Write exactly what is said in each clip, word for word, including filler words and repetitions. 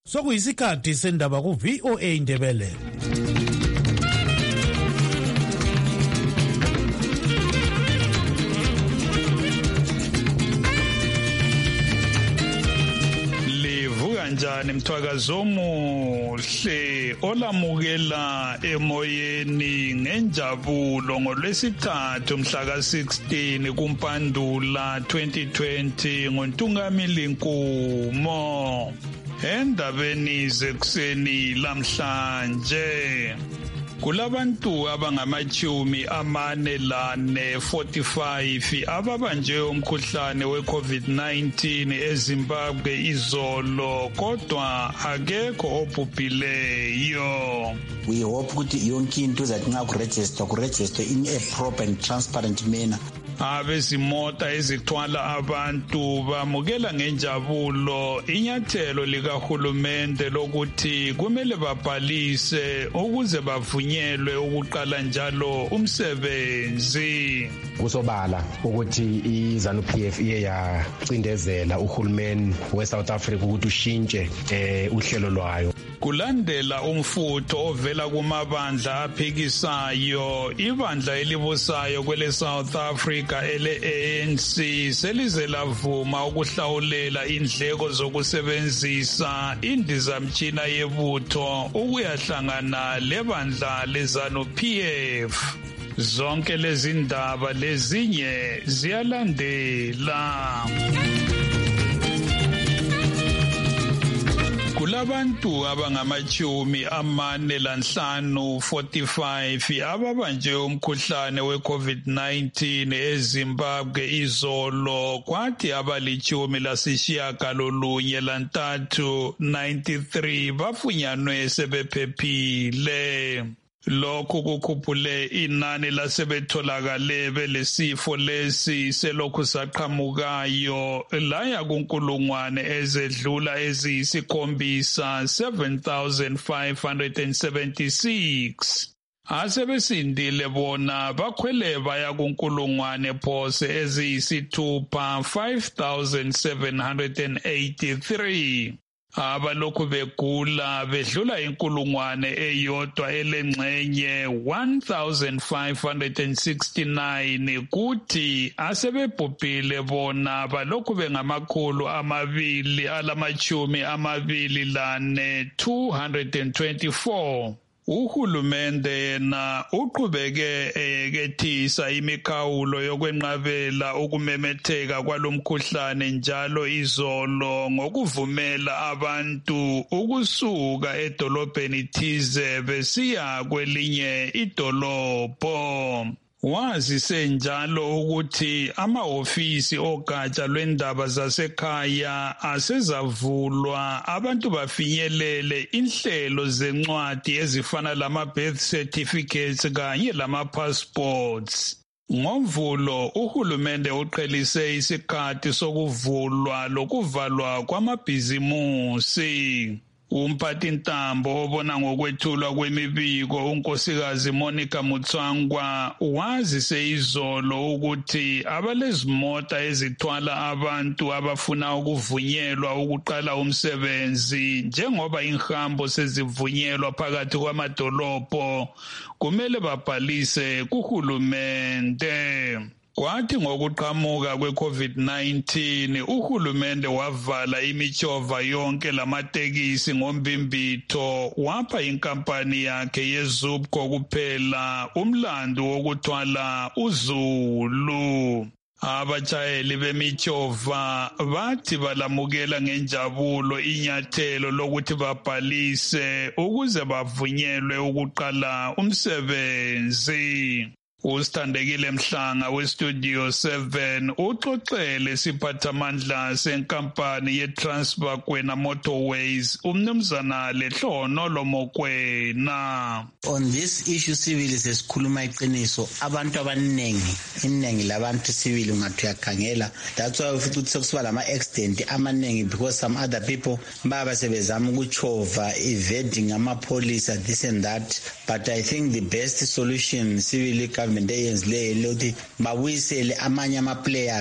Sokuyisikhathi sendaba ku V O A Indebele. Njani mthwakazo omuhle olamukela emoyeni ngenjabulo ngolwesithathu mhla ka sixteen kuMpandula twenty twenty ngoNtungamili Nkumo endabeni zekuseni lamhlanje kulabantu abangamachumi amane lane forty-five ababanjwe umkhuhlane we-COVID nineteen eZimbabwe izolo kodwa akekho obhubhileyo. We hope ukuthi yonke into izathi nxa kuregister kuregister in a proper and transparent manner. Abezimota ezithwala abantu bamukela ngenjabulo inyathelo likahulumende lokuthi kumele babhalise ukuze bavunyelwe ukuqala njalo umsebenzi. Kusobala ukuthi iZANU-P F iye yacindezela uhulumeni weSouth Africa ukuthi ushintshe eh uhlelo lwayo. Kulandela umfutho ovela kumabandla aphikisayo ibandla elibusayo kwele South Africa ele-A N C selize lavuma ukuhlawulela indleko zokusebenzisa indizamtshina yebutho ukuyahlangana lebandla leZANU-P F. Zonke lezi ndaba lezinye ziyalandela. Kulabantu abangamachumi amane lanhlanu forty-five ababanjwe umkhuhlane we-COVID nineteen eZimbabwe izolo kwathi abalichumi lasishiyagalolunye lantathu ninety-three bafunyanwe sebephephile. Lokhu kukhuphule inani lasebetholakale belesifo lesi selokhu saqhamukayo laya kunkulungwane ezedlula eziyisikhombisa seven thousand five hundred seventy-six. Asebesindile bona bakhwele baya kunkulungwane phose eziyisithupha five thousand seven hundred eighty-three. Abalokhu begula bedlula inkulungwane eyodwa elengxenye one thousand five hundred sixty-nine kuthi asebebhubhile bona balokhu bengamakhulu amabili alamachumi amabili lane two hundred twenty-four. Uhulumende yena uqhubeke eyekethisa imikhawulo yokwenqabela ukumemetheka kwalomkhuhlane njalo izolo ngokuvumela abantu ukusuka edolobheni thize besiya kwelinye idolobho. Wazise njalo ukuthi amahofisi ogatsha lwendaba zasekhaya asezavulwa abantu bafinyelele inhlelo zencwadi ezifana lama birth certificates kanye lama passports. Ngomvulo uhulumende uqhelise isikhathi sokuvulwa lokuvalwa kwamabhizimusi. Umphathintambo obona ngokwethulwa kwemibiko unkosikazi Monica Mutswangwa wazise izolo ukuthi abalezimota ezithwala abantu abafuna ukuvunyelwa ukuqala umsebenzi njengoba inhambo sezivunyelwa phakathi kwamadolobho kumele babhalise kuhulumende. Kwathi ngokuqhamuka kwe-COVID nineteen uhulumende wavala imichova yonke lamatekisi ngombimbitho wapha inkampani yakhe yeZUPCO kuphela umlandu wokuthwala uZulu. Abatshayeli bemichova bathi balamukela ngenjabulo inyathelo lokuthi babhalise ukuze bavunyelwe ukuqala umsebenzi. Usithandekile Mhlanga weStudio seven uxoxele siphathamandla senkampani yeTransBakwena Motorways umnumzana Lehlono Lomokwena. On this issue civil sesikhuluma iqiniso abantu abaningi iningi labantu civil ungathi uyakhangela that's why ufithi ukuthi sekusiba lama accident amaningi because some other people baba sebezama ukuchova evading amapolice this and that, but I think the best solution civil government eyenzileyo lokuthi babuyisele amanye ama players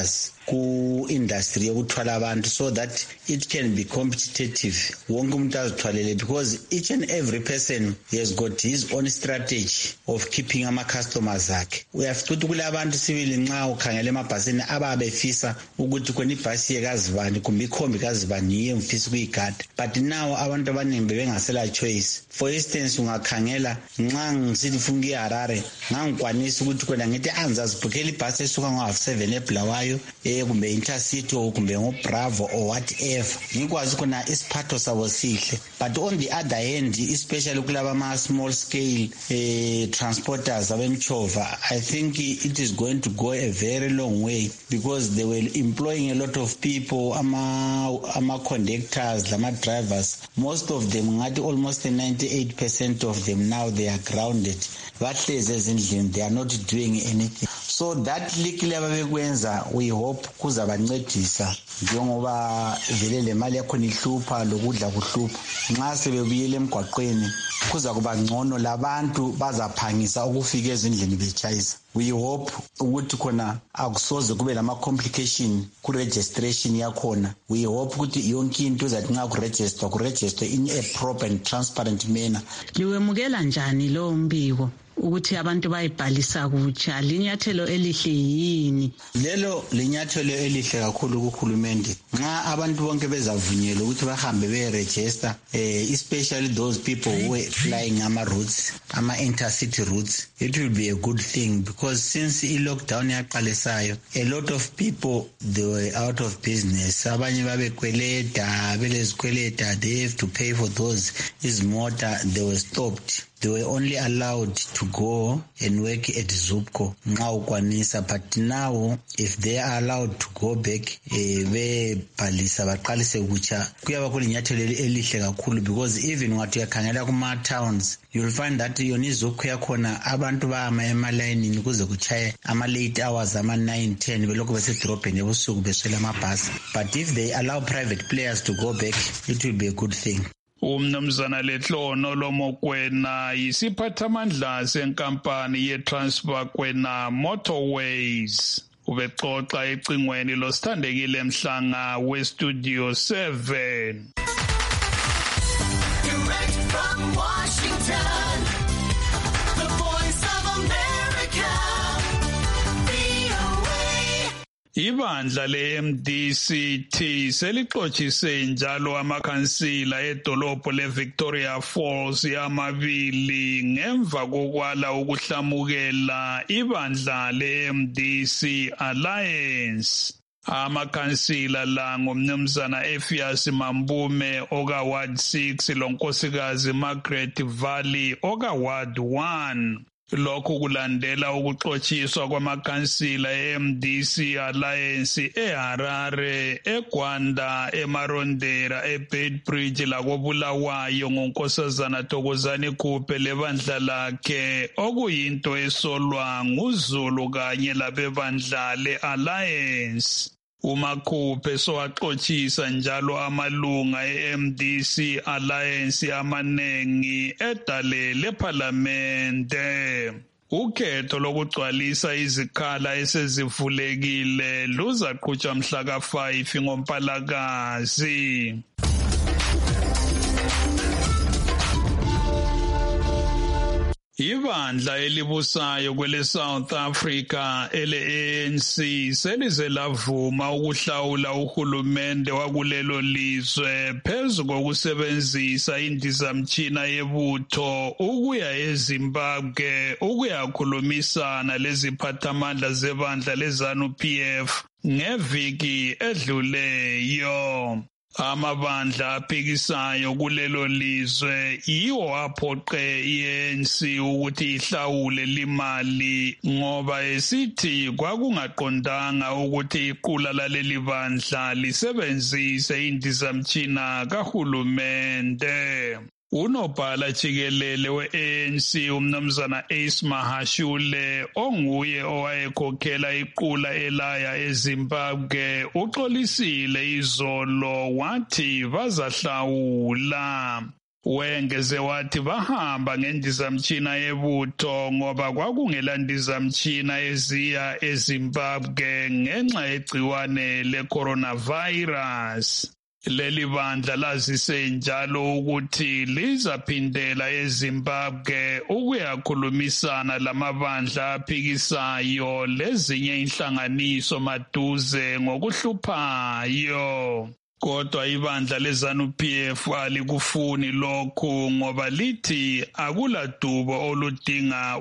ku-industry yokuthwala abantu so that it can be competitive. Wonke umuntu azithwalele because each and every person has got his own strategy of keeping ama-customers akhe. Uyafica ukuthi kulabantu sibili nxa ukhangela emabhasini ababefisa ukuthi khona ibhasi yekazibani kumbe ikhombi kazibani yiyo ngifisa ukuyigada, but now abantu abaningi bebengasela choice. For instance, ungakhangela nxa ngisithi funa ukuya eHarare ngangikwanisa ukuthi khona ngithi anzazibhukhela ibhasi esuka ngo-half seven eBulawayo eh kumbe Intercity or kumbe ngoBravo or whatever, ngikwazi khona isiphatho sabo sihle. But on the other hand, especially kulaba ama-small scale eh, transporters abemchova, I think it is going to go a very long way because they were employing a lot of people, ama, ama conductors, lama drivers. Most of them, ngathi almost ninety-eight percent of them now they are grounded. Bahlezi ezindlini, they are not doing anything. So that likile ababekwenza, we hope kuzabancedisa njengoba vele le mali yakhona ihlupha lokudla kuhlupha. Nxa sebebuyele emgwaqweni kuza kuba ngcono, labantu bazaphangisa ukufika ezindlini betshayisa. We hope ukuthi khona akusoze kube lama complication ku registration yakhona. We hope ukuthi yonke into izathi nxa ku register ku register in a proper and transparent manner. Liwemukela njani lo mbiko ukuthi abantu bayibhalisa kutsha? Linyathelo elihle yini? Lelo linyathelo elihle kakhulu kuhulumende. Nxa abantu bonke bezavunyelwa ukuthi bahambe beregister, eh, especially those people who are flying ama routes, ama intercity routes, it will be a good thing because since i-lockdown yaqalisayo, a lot of people they were out of business. Abanye babekweleta, belezikweleta, they have to pay for those izimota, they were stopped. They were only allowed to go and work at Zupco nxa ukwanisa, but now if they are allowed to go back eh, bebhalisa baqalise kutsha, kuyaba kulinyathelo elihle kakhulu because even ungathi uyakhangela kuma towns you'll find that yona iZupco yakhona abantu bayama emalayinini kuze kuchaye ama late hours ama nine ten belokhu besedrobheni ebusuku beswela amabhasi. But if they allow private players to go back, it will be a good thing. Umnumzana Letlono Lomokwena yisiphathamandla senkampani ye-Transbakwena Motorways. Ubexoxa ecingweni losithandekile Mhlanga we-Studio seven. Direct from Washington, the voice of America, V O A. Ibandla le-M D C T selixotshiswe njalo amakhansila edolobho le-Victoria Falls amabili ngemva kokwala ukuhlamukela ibandla le-M D C Alliance. Amakhansila la ngumnumzana Ephias Mambume oka Ward six lonkosikazi Margaret Valley oka Ward one. Lokhu kulandela ukuxotshiswa kwamakhansila e-M D C Alliance eHarare, eGwanda, eMarondera, eBedbridge lakobulawayo ngonkosazana Thokozani Khuphe lebandla lakhe, okuyinto esolwa nguZulu kanye labebandla le-Alliance. uMakhuphe sowaxothisa njalo amalunga e-M D C Alliance amanengi edale leParlamente. Ukhetho lokugcwalisa izikhala esezivulekile luzaqhutshwa mhla ka five ngoMpalakazi. Ibandla elibusayo kwele South Africa ele-A N C selize lavuma ukuhlawula uhulumende wakulelo lizwe phezu kokusebenzisa indizamtshina yebutho ukuya eZimbabwe ukuyakhulumisana leziphathamandla zebandla leZANU-P F ngeviki edluleyo. Amabandla aphikisayo kulelo lizwe yiwo aphoqe i-A N C ukuthi ihlawule limali ngoba esithi kwakungaqondanga ukuthi iqula laleli bandla lisebenzise indizamtshina kahulumende. Unobhala jikelele we-A N C umnumzana Ace Mahashule onguye owayekhokhela iqula elaya eZimbabwe uxolisile izolo wathi bazahlawula. Wengeze wathi bahamba ngendizamtshina yebutho ngoba kwakungela ndizamtshina eziya eZimbabwe ngenxa yegciwane le-coronavirus. Leli bandla lazise njalo ukuthi lizaphindela eZimbabwe ukuyakhulumisana lamabandla aphikisayo lezinye inhlanganiso maduze ngokuhluphayo. Kodwa ibandla leZANU-P F alikufuni lokhu ngoba lithi akuladubo oludinga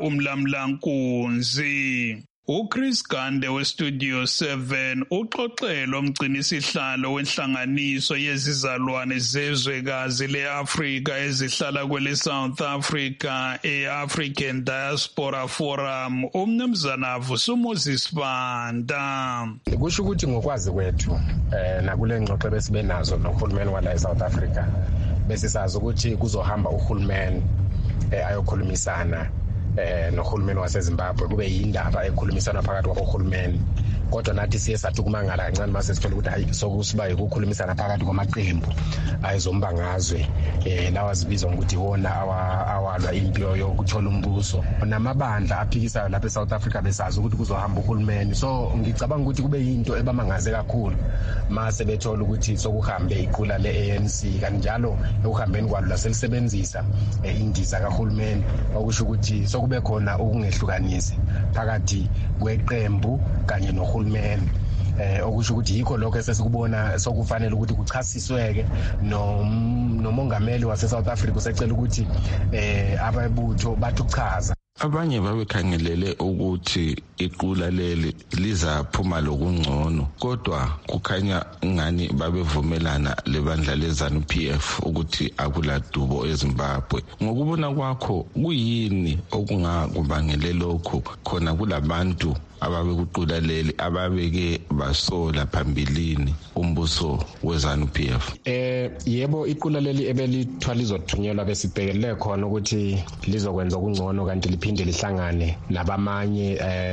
umlamlankunzi. uChris Gande weStudio seven uxoxelo omgcinisihlalo wenhlanganiso yezizalwane zezwekazi leAfrika ezihlala kwele South Africa e-African Diaspora Forum umnumzana Vusumuzi Banda. Kusho ukuthi ngokwazi kwethu eh nakule ngxoxo besibe nazo nohulumeni wala eSouth Africa bese sazi ukuthi kuzohamba uhulumeni eh ayokhulumisana eh nohulumeni waseZimbabwe kube yindaba ekhulumisana phakathi kwabohulumeni. Kodwa nathi siye sathi kumangala kancane mase sithola ukuthi hayi sokusiba ukukhulumisana phakathi kwamaqembu ayizombangazwe eh lawa zibizwa ukuthi wona awalwa impilo yokuthola umbuso namabandla aphikisayo lapha eSouth Africa besazi ukuthi kuzohamba uhulumeni. So ngicabanga ukuthi kube yinto ebamangaze kakhulu mase bethola ukuthi sokuhambe iqula le-A N C kanjalo ukuhambeni kwalo laselisebenzisa indiza kahulumeni okusho ukuthi sokube khona ukungehlukanisi phakathi kweqembu kanye nohulumeni. Eh okusho ukuthi yikho lokho esesikubona sokufanele ukuthi kuchasisweke no nomongameli wase South Africa usecela ukuthi eh ababutho bathuchaza. Abanye babekhangelele ukuthi iqula leli lizaphuma lokungcono kodwa kukhanya ngani babevumelana lebandla leZANU-P F ukuthi akuladubo eZimbabwe. Ngokubona kwakho kuyini okungakubangele lokho khona kulabantu ababekuqula leli ababeke basola phambilini umbuso weZANU-P F? Eh yebo iqula leli ebelithwala izothunyelwa besibhekele khona ukuthi lizokwenza okungcono kanti liphinde lihlangane nabamanye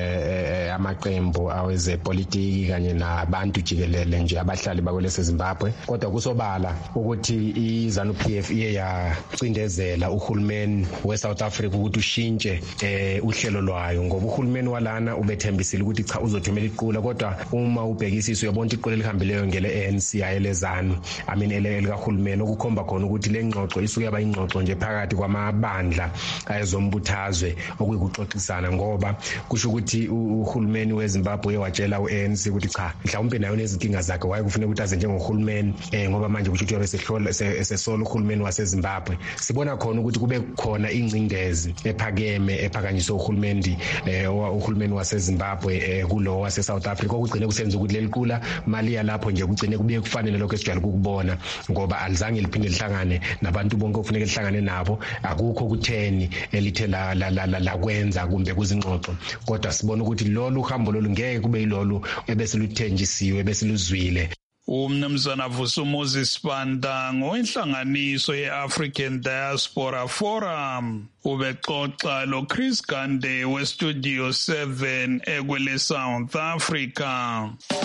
eh amaqembu awezepolitiki kanye nabantu jikelele nje abahlali bakwelese Zimbabwe. Kodwa kusobala ukuthi iZANU-P F iye yacindezela uhulumeni weSouth Africa ukuthi ushintshe eh uhlelo lwayo ngoba uhulumeni walana ubethemba ukuthi cha uzothumela iqula kodwa uma ubhekisisa uyabona iqula lihambileyo ngele A N C ayelezanu amini ele likahulumeni okukhomba khona ukuthi le ngxoxo isuke yaba ingxoxo nje phakathi kwamabandla ayezombuthaze okuyikuxoxisana ngoba kusho ukuthi uhulumeni weZimbabwe watshela u-A N C ukuthi cha mhlawumbe nayo nezinkinga zakhe waye kufanele ukuthi aze njengohulumeni eh ngoba manje kusho ukuthi uyabesehlola esesolo uhulumeni waseZimbabwe. Sibona khona ukuthi kube khona ingcindezi ephakeme ephakanyiswa uhulumeni eh uhulumeni waseZimbabwe eh kulo wase South Africa okugcine kusenza ukuthi leliqula mali yalapho nje kugcine kubuye kufanele lokho esijwayele ukubona ngoba alizange liphinde lihlangane nabantu bonke okufanele lihlangane nabo akukho kutheni elithe la la kwenza kumbe kuzingxoxo kodwa sibona ukuthi lolu uhambo lolu ngeke kube yilolu ebese luthenjisiwe bese luzwile. Umnumzana Vusumuzi Banda ngoinhlanganiso ye-African Diaspora Forum ubexoxa loChris Gande weStudio seven ekwele South Africa.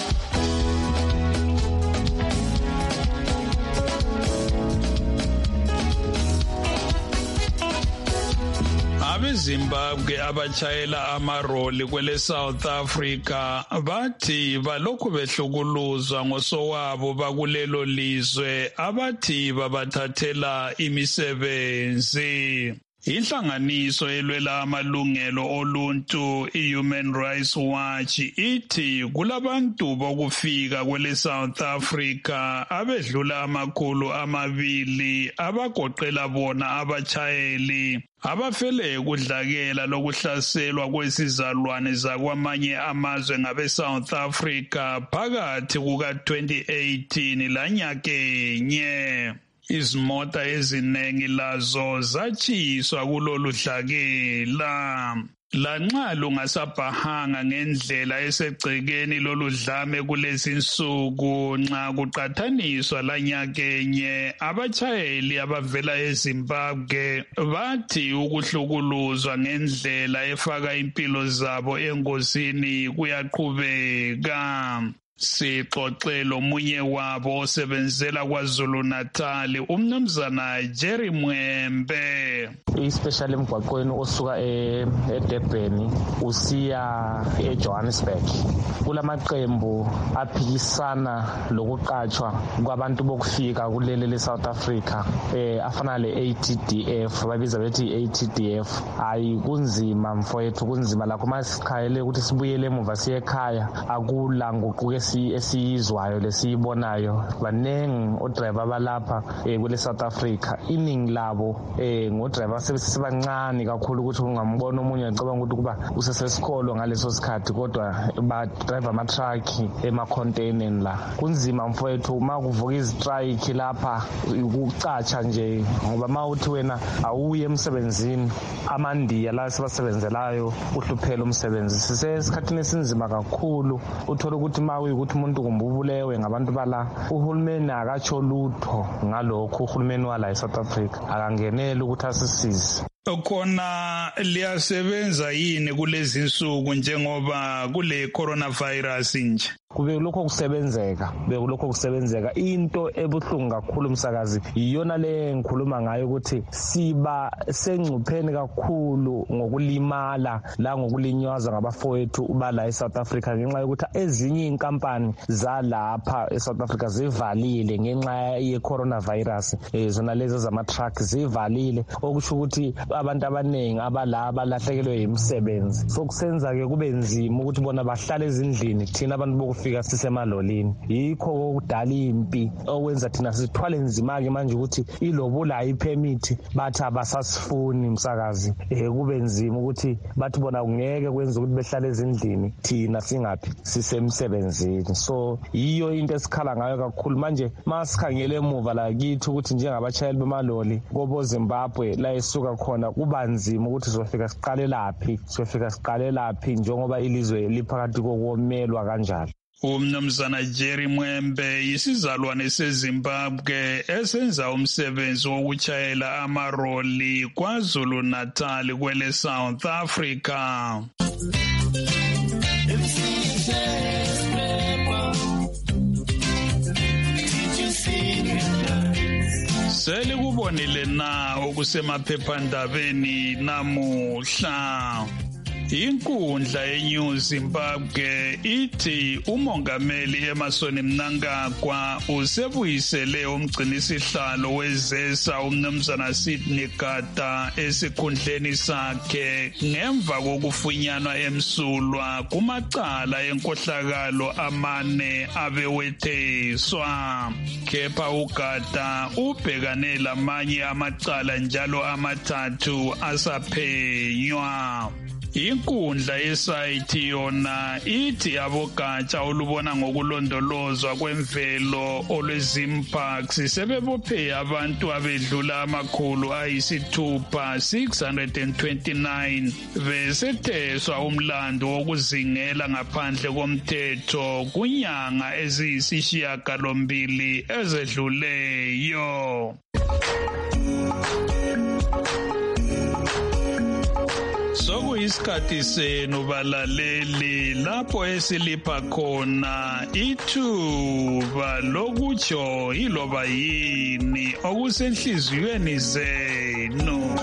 AbeZimbabwe abachayela amaroli kwele South Africa bathi balokhu behlukuluzwa ngosowabo bakulelo lizwe abathi babathathela imisebenzi. Inhlanganiso elwela amalungelo oluntu iHuman Rights Watch ithi kulabantu bokufika kwele South Africa abedlula amakhulu amabili abagoqela bona abachayeli abafele ukudlakela lokuhlaselwa kwesizalwane zakwamanye amazwe ngabe South Africa phakathi kuka twenty eighteen lanyakenye. Izimota eziningi lazo zachiswa kulolu dlakela. Lanxa lungasabhahanga ngendlela esegcekeni lolu dlame kulezi insuku nxa kuqathaniswa lanyakenye abachayeli abavela eZimbabwe bathi ukuhlukuluzwa ngendlela efaka impilo zabo engozini kuyaqhubeka. Sixoxe lomunye wabo osebenzela KwaZulu Natal umnumzana Jerry Mwembe. Especially emgwaqweni osuka eDurban usiya eJohannesburg. Kulamaqembu aphikisana lokuqatshwa kwabantu bokufika kuleli leSouth Africa eh afana le A T D F babiza bethi A T D F. Hayi kunzima mfowethu kunzima lakho masikhayele ukuthi sibuyele emuva siye ekhaya akula nguquke esiyizwayo lesiyibonayo banengi odriver abalapha kule South Africa iningi labo eh ngodriver sebancane kakhulu ukuthi ungambona umunye ecabanga ukuthi kuba usesesikolo ngaleso sikhathi kodwa ba driver ama truck ema container la kunzima mfowethu makuvuka izistrike lapha ukucatsha nje ngoba mawuthi wena awuye emsebenzini amandiya la sebasebenzelayo uhluphela umsebenzi sisesikhathini esinzima kakhulu uthola ukuthi mawe ukuthi umuntu kumbubulewe ngabantu bala uhulumeni akatsho lutho ngalokho uhulumeni wala eSouth Africa akangenele ukuthi asisize. Khona liyasebenza yini kulezi insuku njengoba kule coronavirus nje? Kube lokho kusebenzeka beke lokho kusebenzeka into ebuhlungu kakhulu umsakazi iyona le ngikhuluma ngayo ukuthi siba sengcupheni kakhulu ngokulimala la ngokulinywaza ngabafowethu ubala eSouth Africa ngenxa yokuthi ezinye inkampani zalapha eSouth Africa zivalile ngenxa ye coronavirus zona lezi zama truck zivalile okusho ukuthi abantu abanengi abala balahlekelwe imisebenzi sokusenza ke kube nzima ukuthi bona bahlale ezindlini thina abantu bokufika sisemalolini yikho okudala impi okwenza thina sithwale nzima ke manje ukuthi ilobula ipermit bathi abasasifuni umsakazi eh kube nzima ukuthi bathi bona kungeke kwenza ukuthi behlale ezindlini thina singaphi sisemsebenzini so yiyo into esikhala ngayo kakhulu manje masikhangele emuva la kithi ukuthi njengabachayeli bemaloli kobo Zimbabwe la esuka khona kuba nzima ukuthi sizofika siqale laphi sizofika siqale laphi njengoba ilizwe liphakathi kokumelwa kanjalo. Umnumzana Jerry Mwembe isizalwane seZimbabwe esenza umsebenzi wokuchayela amaroli KwaZulu Natal kwele South Africa. Selikubonile na okusemaphephandabeni namuhla. Inkundla yeNew Zimbabwe ithi umongameli Emmerson Mnangagwa usebuyisele umgcinisihlalo wezesa umnumzana Sydney Gada esikhundleni sakhe ngemva kokufunyanwa emsulwa kumacala enkohlakalo amane abewetheswa. Kepha uGada ubhekane lamanye amacala njalo amathathu asaphenywa. Inkundla yesayithi yona ithi abogatsha olubona ngokulondolozwa kwemvelo olwezimparks sebebophe abantu abedlula amakhulu ayisithupha six hundred twenty-nine besetheswa umlando wokuzingela ngaphandle komthetho kunyanga eziyisishiyagalombili ezedluleyo. Sokuyisikhathi senu balaleli lapho esilipha khona ithuba lokutsho iloba yini okusenhliziyweni zenu.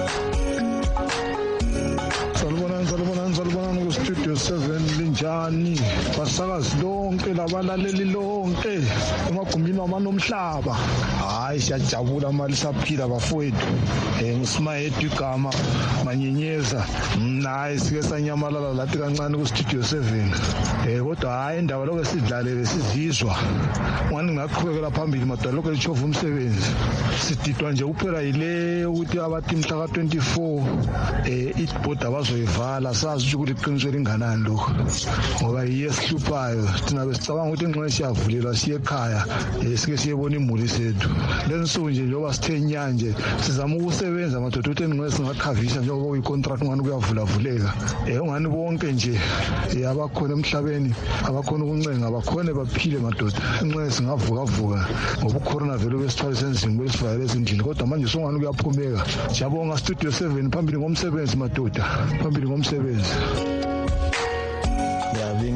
Salubonani salubonani salubonani ku studio seven linjani basakazi lonke labalaleli lonke emagumbini wamanomhlaba. Hayi siyajabula mali saphila bafowethu eh ngisimayedwa igama manyenyeza nayi sike sanyamalala lathi kancane ku studio seven eh kodwa hayi indaba lokho sidlalele sizizwa ngani ngaqhubekela phambili madalo lokho lichova umsebenzi sididwa nje kuphela yile ukuthi abathi mhla ka twenty-four eh ibhoda bazoyivala sazi ukuthi iqiniso linganani lokho ngoba yesihluphayo thina besicabanga ukuthi ingxenye siyavulelwa siye ekhaya sike siyebona imuli sethu lensuku nje njengoba sithe nyanje sizama ukusebenza madoda ukuthi ingxenye singakhavisa njengoba uyicontract ngani kuyavula vuleka eh ungani bonke nje abakhona emhlabeni abakhona ukuncenga abakhona baphile madoda ingxenye singavuka vuka ngoba ucorona vele besithwala senzima besivale ezindlini kodwa manje songani kuyaphumeka siyabonga studio seven phambili ngomsebenzi madoda phambili ngomsebenzi. Ngiyabingelela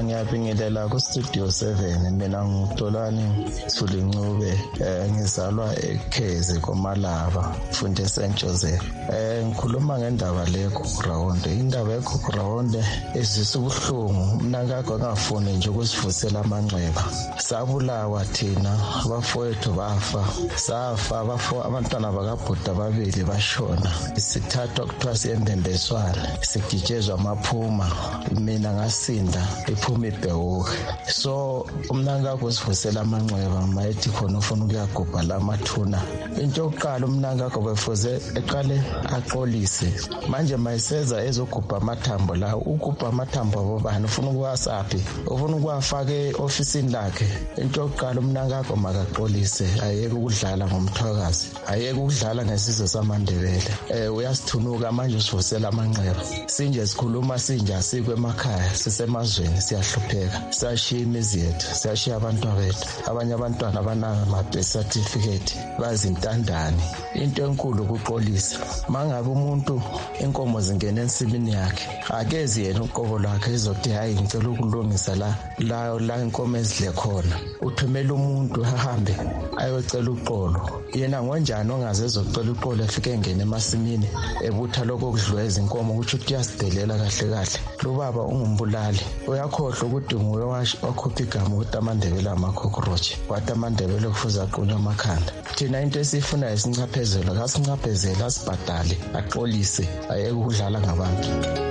ngiyabingelela ku-studio seven. Mina ngutolani Thulincube, eh ngizalwa eKhezi koMalava, funde Saint Joseph. Eh ngikhuluma ngendaba le Gugurawonde. Indaba yeGugurawonde izisa ubuhlungu. Mina ngakho ngafuni nje ukusivusela amanxeba. Sabulawa thina, abafowethu bafa. Safa abafo abantwana bakabhuda ababili bashona. Isithathwa kuthiwa siyembembeswana. Sigijezwa amaphuma. Mina ngasinda iphuma ibhewuka. So umnanga kusivusela amanxeba mayithi khona ufuna ukuyagubha lamathuna. Into yokuqala umnanga kobefuze eqale aqolise. Manje mayiseza ezogubha amathambo la, ugubha amathambo abobani ufuna ukuwasaphi, ufuna ukuwafaka e-ofisini lakhe. Into yokuqala umnanga akho makaqolise, ayeke ukudlala ngomthwakazi, ayeke ukudlala ngesizwe samaNdebele. Eh uyasithunuka manje usivusela amanxeba. Sinje sikhuluma sinje asikwe emakhaya, sisemazweni siyahlupheka. Siyashiya imizi yethu, siyashiya abantwana bethu. Abanye abantwana abanayo ama-birth certificate, bazintandane. Into enkulu ukuqolisa. Mangabe umuntu inkomo zingena ensimini yakhe, akezi yena uqobo lwakhe izothi hayi ngicela ukulungisa la la la inkomo ezidle khona. Uthumela umuntu ahambe ayocela uqolo. Yena ngonjani ongaze ezocela uqolo efike engene emasimini ebutha lokho kudliwa izinkomo ukuthi uyasidelela kahle kahle. Lo baba ungumbulali. Uyakhohlwa ukuthi nguye wakhupha igama ukuthi amaNdebele ama-cockroach. Wathi amaNdebele kufuze aqunywe amakhanda. Thina into esifuna isincaphezelo, kasincaphezela asibhadale, axolise, ayeke ukudlala ngabantu.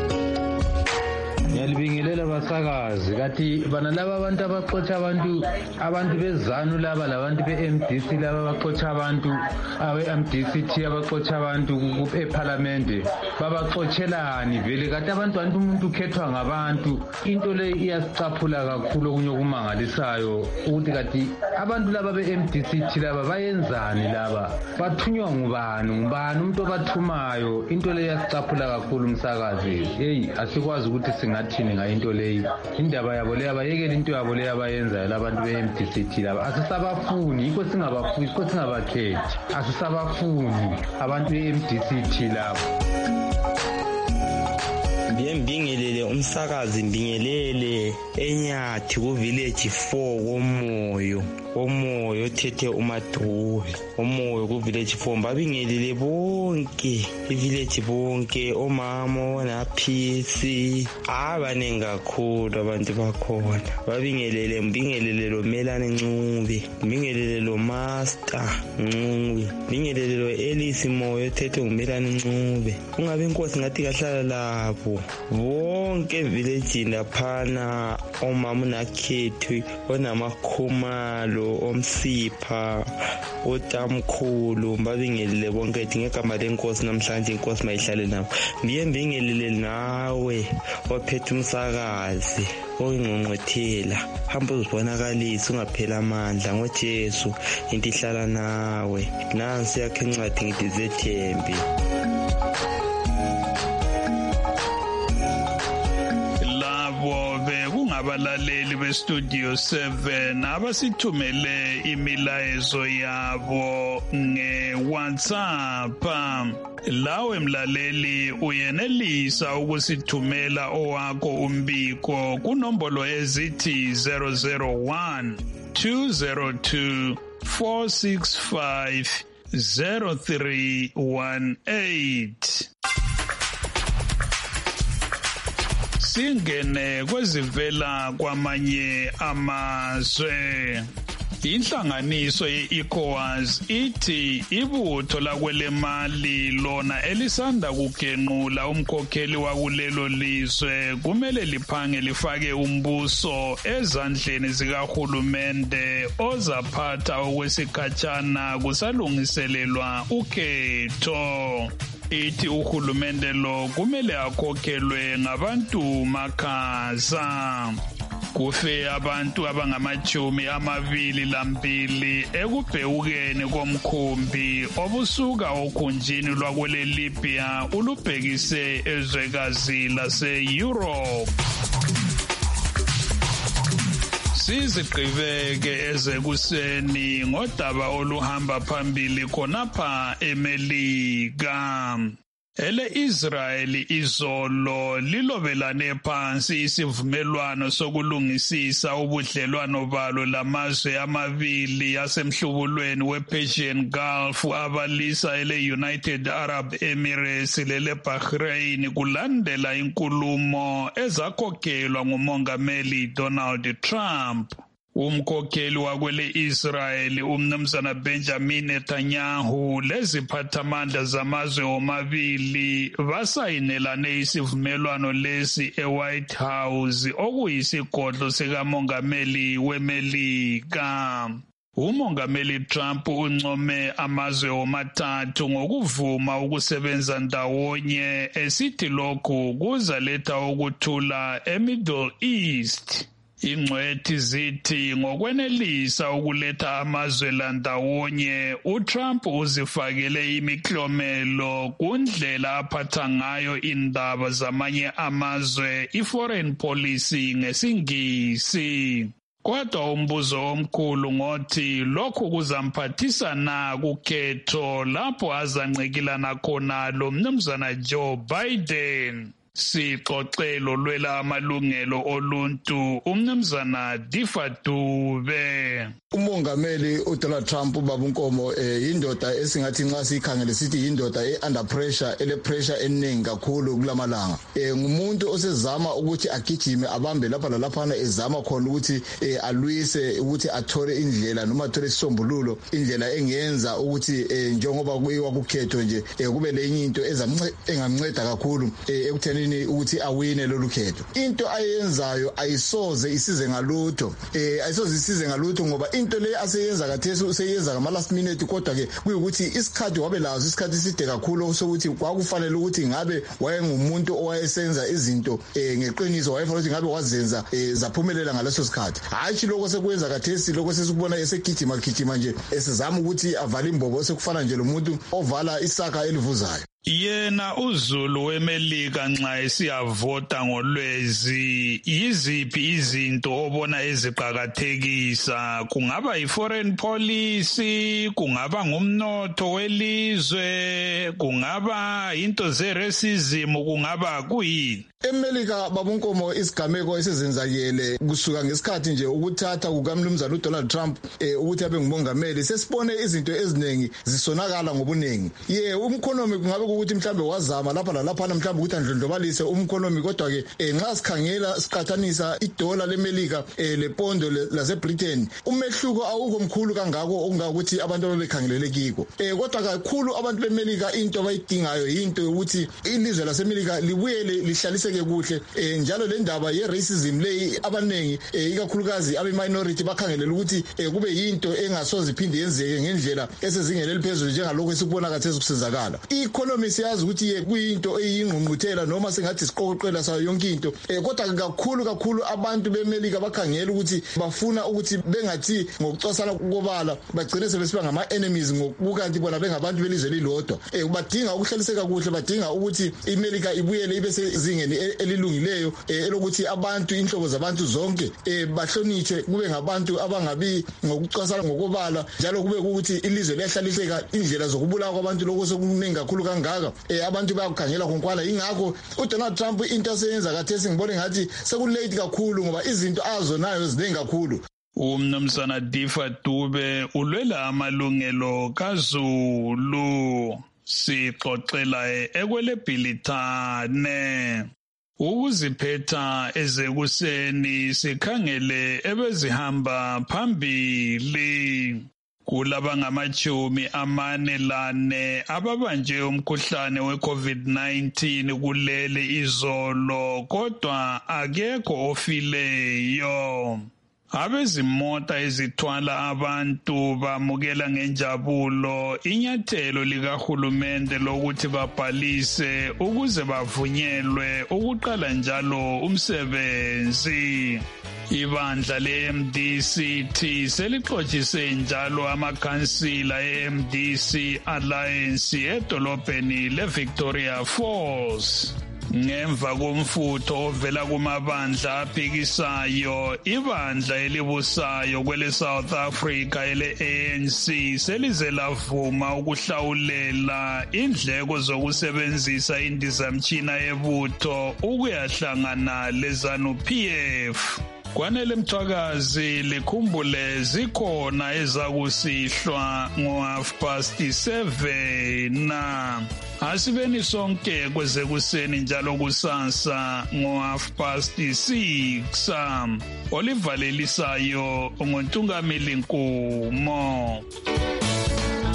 Ngiyalibingelela basakazi kathi bana laba abantu abaxotsha abantu abantu bezanu laba labantu be-M D C laba abaxotsha abantu abe-M D C T abaxotsha abantu eParliament babaxotshelani vele kathi abantu abantu umuntu ukhethwa ngabantu. Into le iyasicaphula kakhulu okunye okumangalisayo ukuthi kathi abantu laba be-M D C T laba bayenzani laba, bathunywa ngubani ngubani umuntu obathumayo. Into le iyasicaphula kakhulu umsakazi. Hey asikwazi ukuthi singa thini ngayo into leyi. Indaba yabo le abayekela into yabo le abayenzayo labantu be-M D C T laba. Asisabafuni, yikho singabafuni, yikho singabakhethi. Asisabafuni abantu be-M D C T laba. Mbingelele umsakazi, mbingelele eNyathi ku village four komoyo. Omoyo thethe uMadube, omoyo ku village four. Mbabingelele bonke i-village bonke, omama na P C abaningi kakhulu abantu bakhona. Babingelele, mbingelele lo Melanie Ncube, mbingelele lo Master Ncube, mbingelele lo Elise Moyo thethe uMelanie Ncube. Ungabe inkosi ngathi kahlala lapho bonke village laphana, omama nakhethi onamakhumalo omsipha otamkhulu. Mbabingelele bonke ngegama lenkosi namhlanje, inkosi mayihlale nabo. Mbiye mbingelele nawe ophethe umsakazi oyingqongqothela, hamba uzibonakalisa ungaphela amandla ngoJesu, into ihlala nawe. Nansi yakhe incwadi ngithi zethembi. Abalaleli be-Studio seven abasithumele imilayezo yabo nge-WhatsApp. Lawe mlaleli uyenelisa ukusithumela owakho umbiko kunombolo ezithi zero zero one two zero two four six five zero three one eight. Singene kwezivela kwamanye amazwe. Inhlanganiso ye-ECOWAS ithi ibutho lakwelemali lona elisanda kugenqula umkhokheli wakulelo lizwe kumele liphange lifake umbuso ezandleni zikahulumende ozaphatha okwesikhatshana kusalungiselelwa ukhetho. Ithi uhulumende lo kumele akhokhelwe ngabantu makhaza. Kufe abantu abangamajumi amabili lambili ekubhekukeni komkhumbi obusuka okhunjini lwakwele Libya ulubhekise ezwekazi lase-Europe. Siziqhibeke ezekuseni ngodaba oluhamba phambili khonapha eMelika. ele Israel izolo lilobelane phansi isivumelwano sokulungisisa ubudlelwano balo lamazwe amabili asemhlubulweni wePersian Gulf abalisa ele United Arab Emirates lele Bahrain kulandela inkulumo ezakhokhelwa ngumongameli Donald Trump. Umkhokheli wakwele Israel umnumzana Benjamin Netanyahu leziphathamandla zamazwe omabili basayinelane isivumelwano lesi eWhite House okuyisigodlo sikamongameli weMelika. Umongameli Trump uncome amazwe omathathu ngokuvuma ukusebenza ndawonye esithi lokhu kuzaletha ukuthula eMiddle East. Ingcwethi zithi ngokwenelisa ukuletha amazwe la ndawonye uTrump uzifakele imiklomelo kundlela aphatha ngayo indaba zamanye amazwe iforeign policy ngesingisi. Kodwa umbuzo omkhulu ngothi lokhu kuzamphathisa na kukhetho lapho azancikilana khona lo mnumzana Joe Biden. Sixoxelo lwela amalungelo oluntu umnumzana Difa Dube. Umongameli uDonald Trump babunkomo indoda esingathi nxa sikhangele sithi indoda e-under pressure ele pressure eningi kakhulu kulamalanga. Ngumuntu osezama ukuthi agijime abambe lapha lalaphana ezama khona ukuthi alwise ukuthi athole indlela noma athole isombululo indlela engenza ukuthi njengoba kuyiwa kukhetho nje kube lenye into engamnceda kakhulu ekutheni ukuthi awine lolu khetho. Into ayenzayo ayisoze isize ngalutho eh ayisoze isize ngalutho ngoba into le aseyenza kathesi useyenza ngama last minute kodwa ke kuyukuthi isikhathi wabe lazo isikhathi side kakhulu sokuthi kwakufanele ukuthi ngabe wayengumuntu owayesenza izinto eh ngeqiniso wayefanele ukuthi ngabe wazenza zaphumelela ngaleso sikhathi. Hayi lokho sekwenza kathesi lokho sesikubona esegijima gijima nje esizama ukuthi avale imbobo sekufana nje lo muntu ovala isaka elivuzayo. Yena uZulu weMelika nxa esiyavota ngolwezi yiziphi izinto obona eziqhakathekisa kungaba iforeign policy kungaba ngumnotho welizwe kungaba into ze racism kungaba kuyini eMelika babunkomo isigameko esizenzakele kusuka ngesikhathi nje ukuthatha kukamnumzana uDonald Trump eh ukuthi abe ngumongameli sesibone izinto eziningi zisonakala ngobunengi ye umkhonomi kungabe ukuthi mhlambe wazama lapha lalapha mhlambe ukuthi andlondlobalise umkhonomi kodwa ke nxa sikhangela siqathanisa idola leMelika lepondo laseBritain umehluko awukho mkhulu kangako ongakuthi abantu ababekhangelele kiko eh kodwa kakhulu abantu beMelika into abayidingayo into ukuthi ilizwe laseMelika libuyele lihlalise kuhle njalo le ndaba ye racism le abanengi ikakhulukazi abe minority bakhangelela ukuthi kube yinto engasoze iphinde yenzeke ngendlela esezingele liphezulu njengalokho esibona kathesi kusenzakala. Economy siyazi ukuthi kuyinto eyingqungquthela noma singathi siqoqela sayo yonke into kodwa kakhulu kakhulu abantu beMelika bakhangela ukuthi bafuna ukuthi bengathi ngokucosana kokobala bagcine sebesiba ngama enemies ngokukanti bona bengabantu belizwe lilodwa badinga ukuhlaliseka kuhle badinga ukuthi iMelika ibuyele ibe sezingeni elilungileyo elokuthi abantu inhlobo zabantu zonke bahlonitshwe kube ngabantu abangabi ngokucosana ngokobala njalo kube ukuthi ilizwe liyahlaliseka indlela zokubulawa kwabantu lokho sokuningi kakhulu kangaka abantu bayakhangela konkwala ingakho uDonald Trump into aseyenza kathesi ngibone ngathi sekulate kakhulu ngoba izinto azo nayo ziningi kakhulu. Umnumzana Difa Dube ulwela amalungelo kaZulu sixoxela ekwelebhilithane. Ukuziphetha ezekuseni sikhangele ebezihamba phambili kulaba ngamachumi amane lane ababanje umkhuhlane weCovid nineteen kulele izolo kodwa akekho ofileyo. Abezimota ezithwala abantu bamukela ngenjabulo inyathelo likahulumende lokuthi babhalise ukuze bavunyelwe ukuqala njalo umsebenzi. Ibandla le-M D C T selixoxise njalo amakhansila e-M D C Alliance edolobheni leVictoria Falls. ngemva komfutho ovela kumabandla aphikisayo ibandla elibusayo kwele South Africa ele A N C selize lavuma ukuhlawulela indleko zokusebenzisa indizamtshina yebutho ukuyahlangana leZANU P F. Kwanele Mthwakazi likhumbule zikhona ezakusihlwa ngo half past seven na asibeni sonke kwezekuseni njalo kusasa ngo half past six. Olivalelisayo ngontungameli Nkumo.